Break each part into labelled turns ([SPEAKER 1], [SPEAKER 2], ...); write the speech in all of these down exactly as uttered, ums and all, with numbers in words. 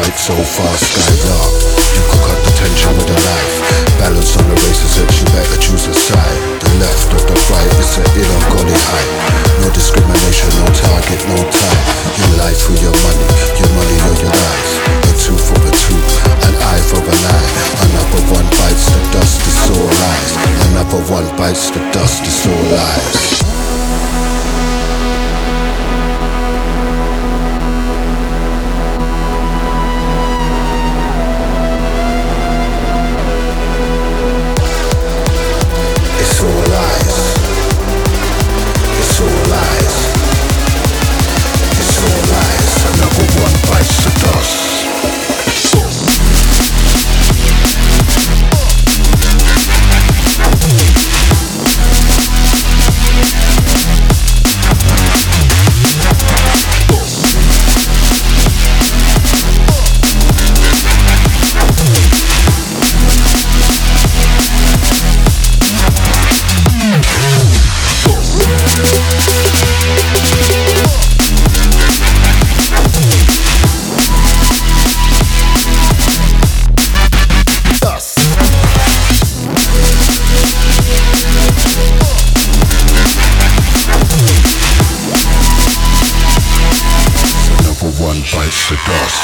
[SPEAKER 1] light so fast, skylark. You could cut the tension with a knife. Balance on the razor's edge, you better choose a side. The left or the right, it's an inner golly height. No discrimination, no target, no time. Your life for your money, your money or your life. A two for a two, an eye for an eye. Another one bites the dust, it's all lies. Another one bites the dust, it's all lies. Bites the dust.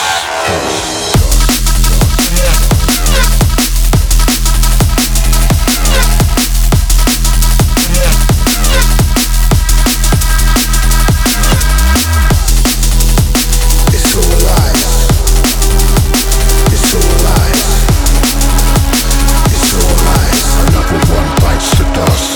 [SPEAKER 1] It's all lies. It's all lies. It's all lies. Another one bites the dust.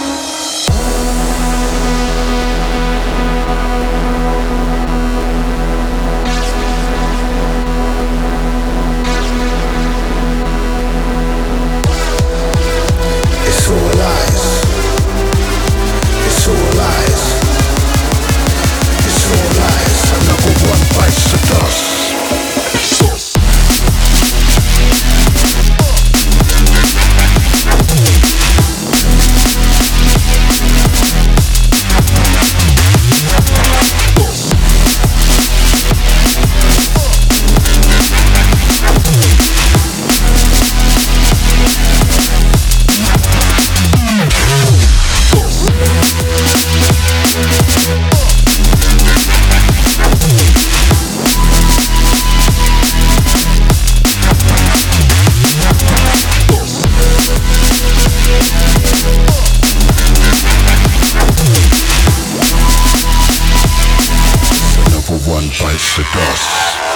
[SPEAKER 1] One bites the dust.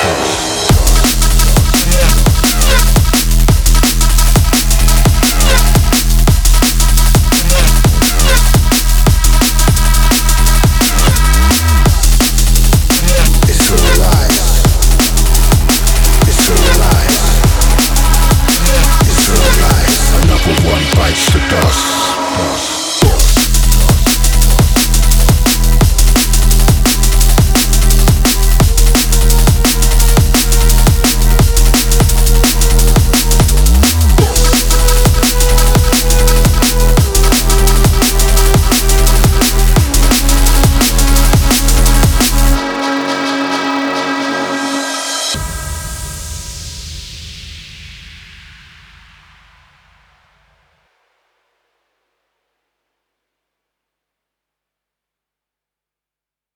[SPEAKER 1] It's all lies. It's all lies. It's all lies. Another one bites the dust.